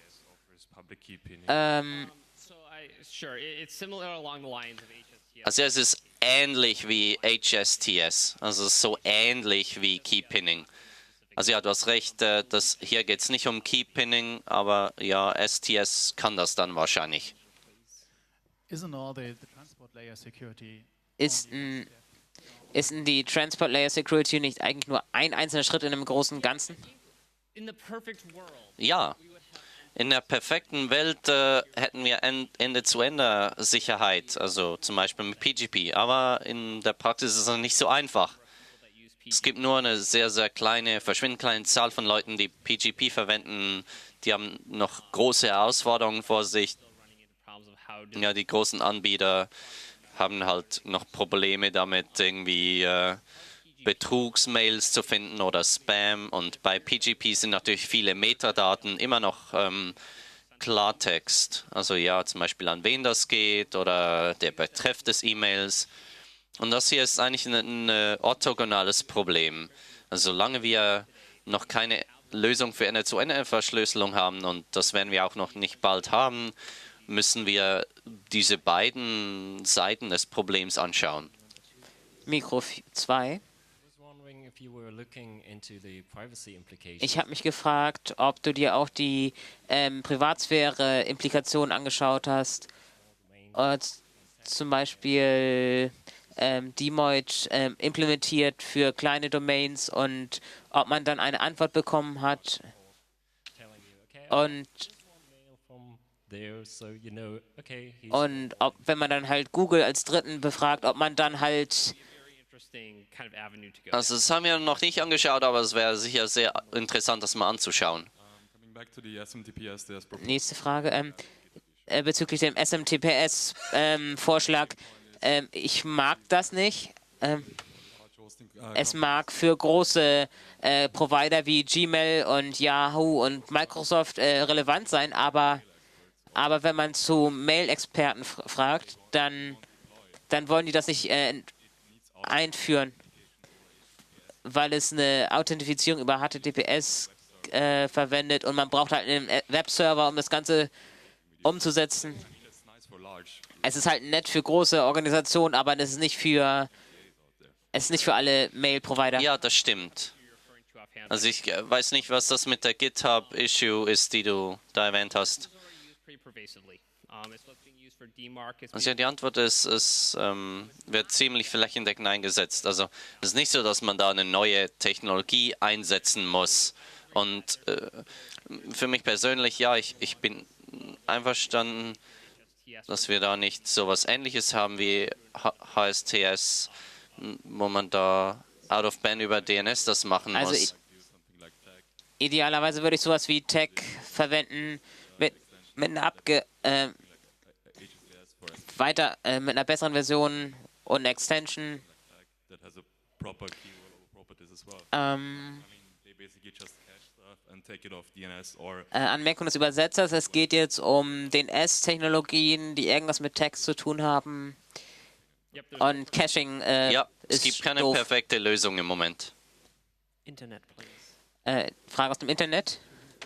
ähm, Also es ist ähnlich wie H S T S, also so ähnlich wie Keypinning. Also ja, du hast recht, äh, das, hier geht es nicht um Keypinning, aber ja, S T S kann das dann wahrscheinlich. Isn't all the, the transport layer security ist, n, ist n die Transport Layer Security nicht eigentlich nur ein einzelner Schritt in einem großen Ganzen? Ja, in der perfekten Welt äh, hätten wir Ende-zu-Ende-Sicherheit, also zum Beispiel mit P G P, aber in der Praxis ist es nicht so einfach. Es gibt nur eine sehr, sehr kleine, verschwindend kleine Zahl von Leuten, die P G P verwenden. Die haben noch große Herausforderungen vor sich. Ja, die großen Anbieter haben halt noch Probleme damit, irgendwie äh, Betrugsmails zu finden oder Spam. Und bei P G P sind natürlich viele Metadaten immer noch ähm, Klartext. Also ja, zum Beispiel an wen das geht oder der Betreff des E-Mails. Und das hier ist eigentlich ein, ein orthogonales Problem. Also solange wir noch keine Lösung für Ende-zu-Ende-Verschlüsselung haben, und das werden wir auch noch nicht bald haben, müssen wir diese beiden Seiten des Problems anschauen. Mikro zwei. Ich habe mich gefragt, ob du dir auch die ähm, Privatsphäre-Implikationen angeschaut hast. Äh, zum Beispiel ähm, Demoid ähm, implementiert für kleine Domains und ob man dann eine Antwort bekommen hat. Und Und ob, wenn man dann halt Google als Dritten befragt, ob man dann halt... Also das haben wir noch nicht angeschaut, aber es wäre sicher sehr interessant, das mal anzuschauen. Nächste Frage. Ähm, äh, bezüglich dem S M T P S-Vorschlag. Ähm, ähm, ich mag das nicht. Ähm, es mag für große äh, Provider wie Gmail und Yahoo und Microsoft äh, relevant sein, aber... Aber wenn man zu Mail-Experten fragt, dann, dann wollen die das nicht äh, einführen, weil es eine Authentifizierung über H T T P S äh, verwendet und man braucht halt einen Webserver, um das Ganze umzusetzen. Es ist halt nett für große Organisationen, aber es ist nicht für, es ist nicht für alle Mail-Provider. Ja, das stimmt. Also ich weiß nicht, was das mit der GitHub-Issue ist, die du da erwähnt hast. Also ja, die Antwort ist, es ähm, wird ziemlich flächendeckend eingesetzt. Also es ist nicht so, dass man da eine neue Technologie einsetzen muss. Und äh, für mich persönlich, ja, ich, ich bin einverstanden, dass wir da nicht so etwas Ähnliches haben wie H S T S, wo man da out of band über D N S das machen also muss. Idealerweise würde ich sowas wie Tag verwenden, mit mit einer abge äh, weiter äh, mit einer besseren Version und Extension. Ähm, äh, Anmerkung des Übersetzers: Es geht jetzt um D N S-Technologien, die irgendwas mit Text zu tun haben. Und Caching äh, ja, es ist gibt keine doof. perfekte Lösung im Moment. Internet, please. Äh, Frage aus dem Internet.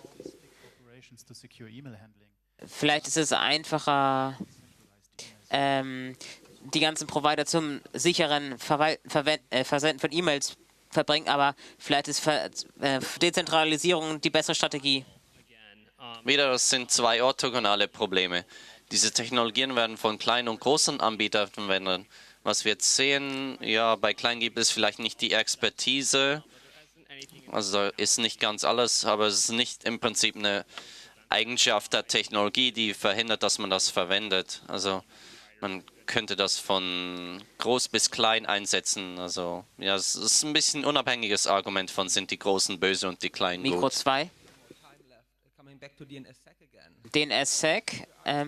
Vielleicht ist es einfacher, ähm, die ganzen Provider zum sicheren Verwal Verwend äh, Versenden von E-Mails verbringen, aber vielleicht ist Ver äh, Dezentralisierung die bessere Strategie. Wieder, das sind zwei orthogonale Probleme. Diese Technologien werden von kleinen und großen Anbietern verwendet. Was wir jetzt sehen, ja, bei kleinen gibt es vielleicht nicht die Expertise, also ist nicht ganz alles, aber es ist nicht im Prinzip eine Eigenschaft der Technologie, die verhindert, dass man das verwendet. Also man könnte das von groß bis klein einsetzen. Also ja, es ist ein bisschen ein unabhängiges Argument von sind die Großen böse und die Kleinen Mikro gut. zwei. D N S-Sec. Ähm,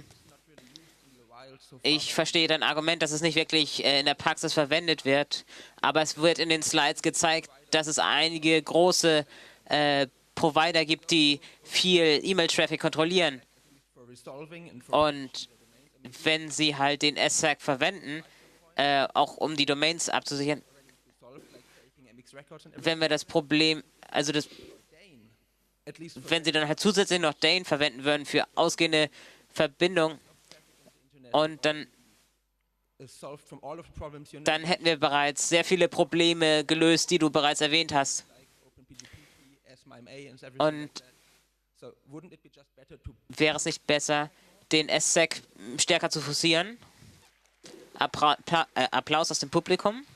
ich verstehe dein Argument, dass es nicht wirklich äh, in der Praxis verwendet wird, aber es wird in den Slides gezeigt, dass es einige große äh, Provider gibt, die viel E-Mail-Traffic kontrollieren. Und wenn Sie halt den S S A C verwenden, äh, auch um die Domains abzusichern, wenn wir das Problem, also das, wenn Sie dann halt zusätzlich noch Dane verwenden würden für ausgehende Verbindung und dann, dann hätten wir bereits sehr viele Probleme gelöst, die du bereits erwähnt hast. Und wäre es nicht besser, den S S A C stärker zu forcieren? Appra äh, Applaus aus dem Publikum.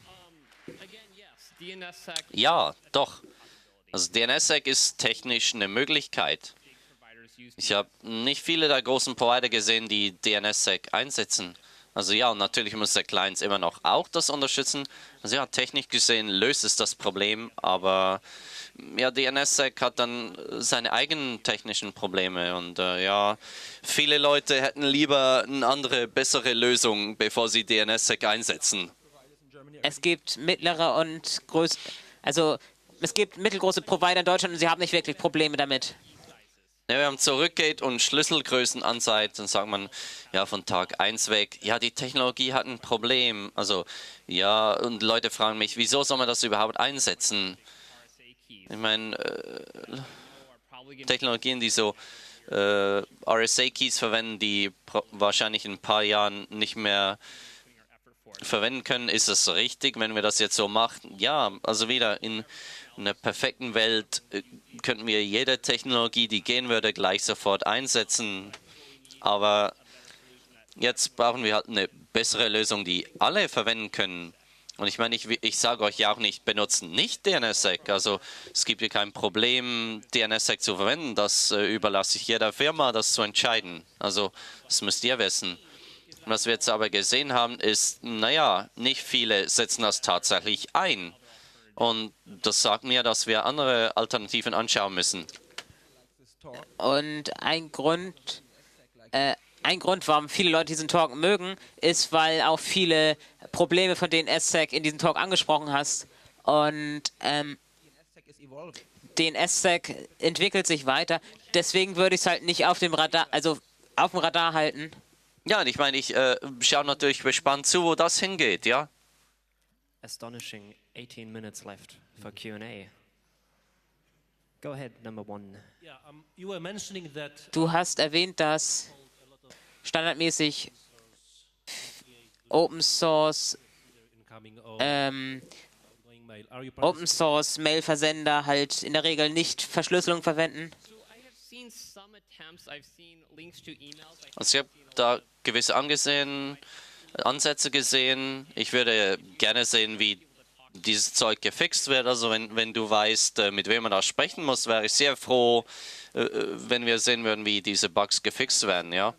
Ja, doch. Also D N S S E C ist technisch eine Möglichkeit. Ich habe nicht viele der großen Provider gesehen, die D N S S E C einsetzen. Also ja, und natürlich muss der Client immer noch auch das unterstützen. Also ja, technisch gesehen löst es das Problem, aber ja, D N S S E C hat dann seine eigenen technischen Probleme und äh, ja, viele Leute hätten lieber eine andere, bessere Lösung, bevor sie D N S S E C einsetzen. Es gibt mittlere und größere, also es gibt mittelgroße Provider in Deutschland und sie haben nicht wirklich Probleme damit. Ja, wenn man zurückgeht und Schlüsselgrößen anzeigt, dann sagt man, ja, von Tag eins weg, ja, die Technologie hat ein Problem. Also, ja, und Leute fragen mich, wieso soll man das überhaupt einsetzen? Ich meine, äh, Technologien, die so äh, R S A-Keys verwenden, die wahrscheinlich in ein paar Jahren nicht mehr verwenden können, ist es richtig, wenn wir das jetzt so machen? Ja, also wieder in In einer perfekten Welt äh, könnten wir jede Technologie, die gehen würde, gleich sofort einsetzen. Aber jetzt brauchen wir halt eine bessere Lösung, die alle verwenden können. Und ich meine, ich, ich sage euch ja auch nicht, benutzen nicht D N S S E C. Also es gibt hier kein Problem, D N S S E C zu verwenden. Das äh, überlasse ich jeder Firma, das zu entscheiden. Also das müsst ihr wissen. Was wir jetzt aber gesehen haben, ist, naja, nicht viele setzen das tatsächlich ein. Und das sagt mir, dass wir andere Alternativen anschauen müssen. Und ein Grund, äh, ein Grund, warum viele Leute diesen Talk mögen, ist, weil auch viele Probleme von denen S S A C in diesem Talk angesprochen hast. Und ähm, den S S A C entwickelt sich weiter. Deswegen würde ich es halt nicht auf dem Radar, also auf dem Radar halten. Ja, und ich meine, ich äh, schaue natürlich gespannt zu, wo das hingeht, ja. Astonishing eighteen minutes left for Q and A. Go ahead, number one. Du hast erwähnt, dass standardmäßig Open Source ähm, Open Source Mail-Versender halt in der Regel nicht Verschlüsselung verwenden. Also ich habe da gewisse angesehen, Ansätze gesehen. Ich würde gerne sehen, wie dieses Zeug gefixt wird. Also wenn, wenn du weißt, mit wem man da sprechen muss, wäre ich sehr froh, wenn wir sehen würden, wie diese Bugs gefixt werden, ja.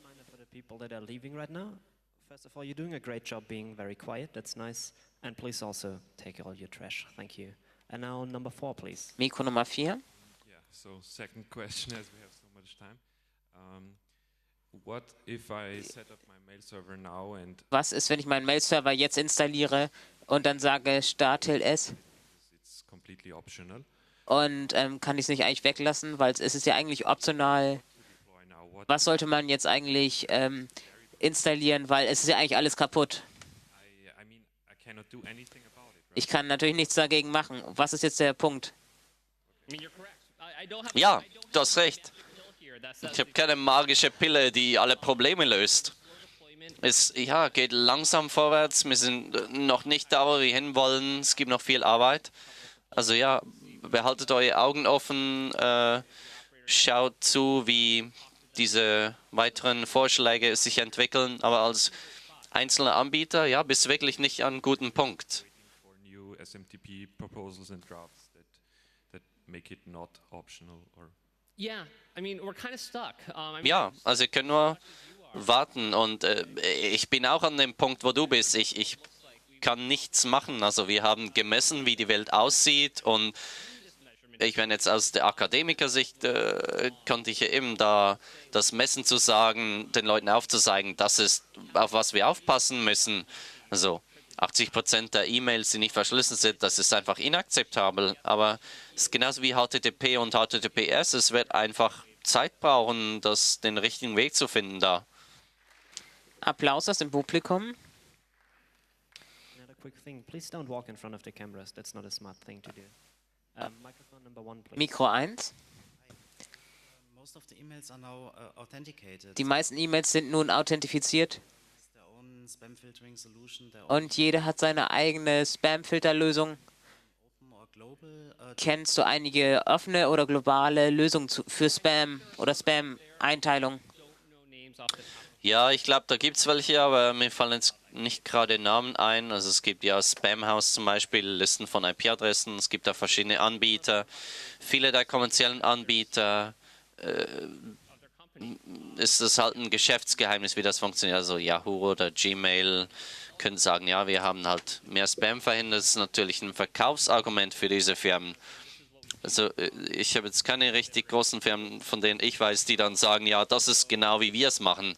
First of all, you're doing a great job being very quiet. That's nice. And please also take all your trash. Thank you. And now number four, please. Mikro Nummer vier. Yeah, so second question, as we have so much time. Um, what if I set up my mail server now and Was ist, wenn ich meinen Mail-Server jetzt installiere und dann sage Start T L S it's completely optional? und ähm, kann ich es nicht eigentlich weglassen, weil es ist ja eigentlich optional. Deploy now. What Was sollte man jetzt eigentlich ähm, installieren, weil es ist ja eigentlich alles kaputt. I, I mean, I cannot do anything about it, right? Ich kann natürlich nichts dagegen machen. Was ist jetzt der Punkt? Ja, du hast recht. Ich habe keine magische Pille, die alle Probleme löst. Es ja, geht langsam vorwärts. Wir sind noch nicht da, wo wir hinwollen. Es gibt noch viel Arbeit. Also ja, behaltet eure Augen offen. Äh, schaut zu, wie diese weiteren Vorschläge sich entwickeln. Aber als einzelner Anbieter, ja, bist du wirklich nicht an einem guten Punkt. For new S M T P proposals and drafts that that make it not optional or Yeah, I mean, we're kind of stuck. Um, I mean, Ja, also ihr könnt nur warten und äh, ich bin auch an dem Punkt, wo du bist. Ich, ich kann nichts machen. Also wir haben gemessen, wie die Welt aussieht und ich meine jetzt aus der Akademikersicht äh, konnte ich ja eben da das Messen zu sagen, den Leuten aufzuzeigen, das ist, auf was wir aufpassen müssen. Also achtzig Prozent der E-Mails, die nicht verschlüsselt sind, das ist einfach inakzeptabel. Aber es ist genauso wie H T T P und H T T P S, es wird einfach Zeit brauchen, das, den richtigen Weg zu finden da. Applaus aus dem Publikum. Another quick thing, please don't walk in front of the cameras. That's not a smart thing to do. Um, microphone number one, please. Mikro eins. Most of the emails are now uh, authenticated. Die meisten E-Mails sind nun authentifiziert Their own spam filtering solution, their own und jeder hat seine eigene Spam-Filterlösung. open or global. Uh, Kennst du einige offene oder globale Lösungen zu, für Spam oder Spam-Einteilung? Ja, ich glaube, da gibt es welche, aber mir fallen jetzt nicht gerade Namen ein. Also es gibt ja Spamhaus zum Beispiel, Listen von I P-Adressen, es gibt da verschiedene Anbieter. Viele der kommerziellen Anbieter äh, ist es halt ein Geschäftsgeheimnis, wie das funktioniert. Also Yahoo oder Gmail können sagen, ja, wir haben halt mehr Spam verhindert. Das ist natürlich ein Verkaufsargument für diese Firmen. Also ich habe jetzt keine richtig großen Firmen, von denen ich weiß, die dann sagen, ja, das ist genau wie wir es machen.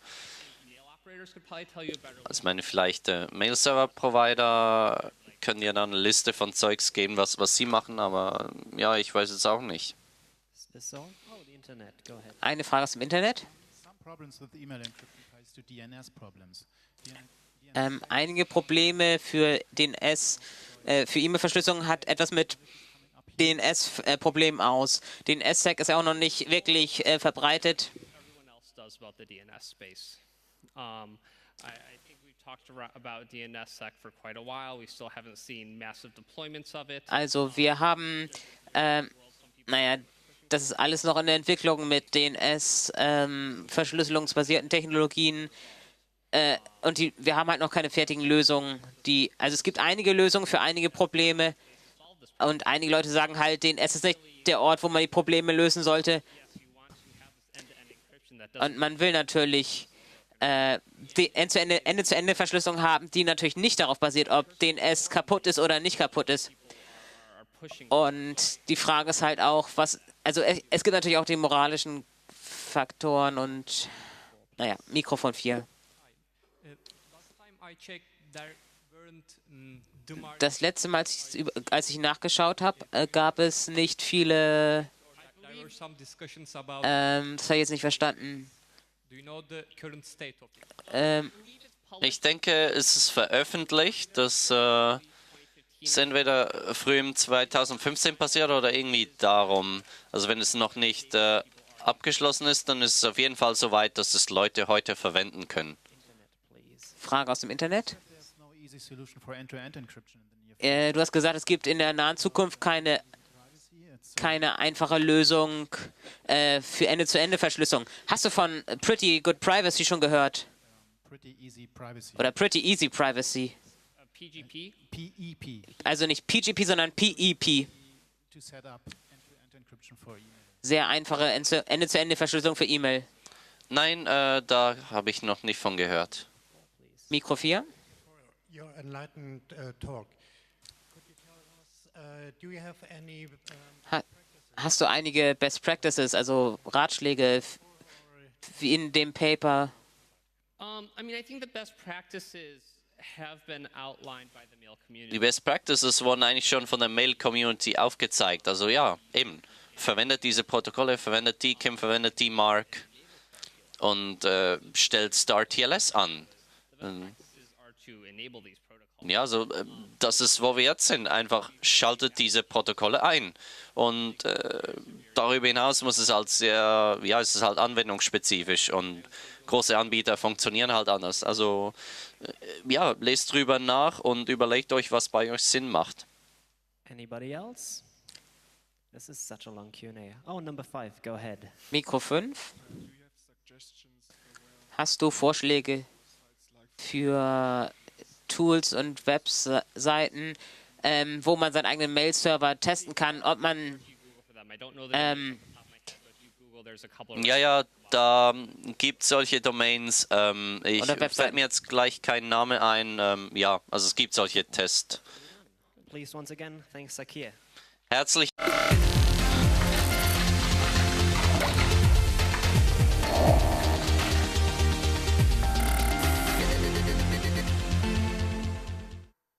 Also ich meine, vielleicht äh, Mail-Server-Provider können ja dann eine Liste von Zeugs geben, was, was sie machen, aber ja, ich weiß es auch nicht. Is this so? Oh, the internet. Go ahead. Eine Frage aus dem Internet. Some problems with email encryption ties to D N S problems. D N Ähm, einige Probleme für D N S, äh, für E-Mail-Verschlüsselung hat etwas mit D N S-Problemen aus. D N S-Sec ist ja auch noch nicht wirklich äh, verbreitet. Everyone else does about the D N S space. Um, I, I think we've talked ar- about D N S sec for quite a while. We still haven't seen massive deployments of it. Also wir haben, ähm, naja, das ist alles noch in der Entwicklung mit D N S, ähm, verschlüsselungsbasierten Technologien. Äh, und die, wir haben halt noch keine fertigen Lösungen. Die, also es gibt einige Lösungen für einige Probleme. Und einige Leute sagen halt, D N S ist nicht der Ort, wo man die Probleme lösen sollte. Und man will natürlich äh, die Ende-zu-Ende, Ende-zu-Ende-Verschlüsselung haben, die natürlich nicht darauf basiert, ob D N S kaputt ist oder nicht kaputt ist. Und die Frage ist halt auch, was, also es, es gibt natürlich auch die moralischen Faktoren und, naja, Mikrofon vier. Das letzte Mal, als ich, als ich nachgeschaut habe, äh, gab es nicht viele, ähm, das habe ich jetzt nicht verstanden. Ähm, Ich denke, es ist veröffentlicht, dass äh, es entweder früh im zweitausendfünfzehn passiert oder irgendwie darum. Also wenn es noch nicht äh, abgeschlossen ist, dann ist es auf jeden Fall so weit, dass es Leute heute verwenden können. Frage aus dem Internet. There's no easy solution for end-to-end encryption in the near Äh, du hast gesagt, es gibt in der nahen Zukunft keine, future. It's keine einfache Lösung äh, für Ende-zu-Ende-Verschlüsselung. Hast du von Pretty Good Privacy schon gehört? pretty easy privacy. Oder Pretty Easy Privacy? Uh, P G P. P E P Also nicht P G P, sondern P E P. to set up end-to-end encryption for email. Sehr einfache Ende- Ende-zu-Ende-Verschlüsselung für E-Mail. Nein, äh, da habe ich noch nicht von gehört. Mikro vier. Your enlightened uh, talk. Could you tell us, uh, do you have any um, Ha hast du einige Best Practices, also Ratschläge f- wie in dem Paper? Um, I mean, I think the best practices have been outlined by the mail Die community. Best Practices wurden eigentlich schon von der Mail-Community aufgezeigt. Also ja, eben. Verwendet diese Protokolle, verwendet T C I M, verwendet T MARC und äh, stellt Star T L S an. Ähm, Practices are to enable these protocols. Ja, so, äh, das ist, wo wir jetzt sind. Einfach schaltet diese Protokolle ein. Und äh, darüber hinaus muss es halt sehr, ja, es ist halt anwendungsspezifisch und große Anbieter funktionieren halt anders. Also, äh, ja, lest drüber nach und überlegt euch, was bei euch Sinn macht. Anybody else? This is such a long Q and A. Oh, number five, go ahead. Mikro fünf. Hast du Vorschläge für Tools und Webseiten, ähm, wo man seinen eigenen Mail-Server testen kann, ob man For them, I don't know the ähm, name off the top of my head, but if you Google, there's a couple of Ja, ja, da gibt es solche Domains. Ähm, ich Oder fällt Webseiten. mir jetzt gleich kein Name ein. Ähm, ja, also es gibt solche Tests. Please, once again, thanks, Sakir. Herzlich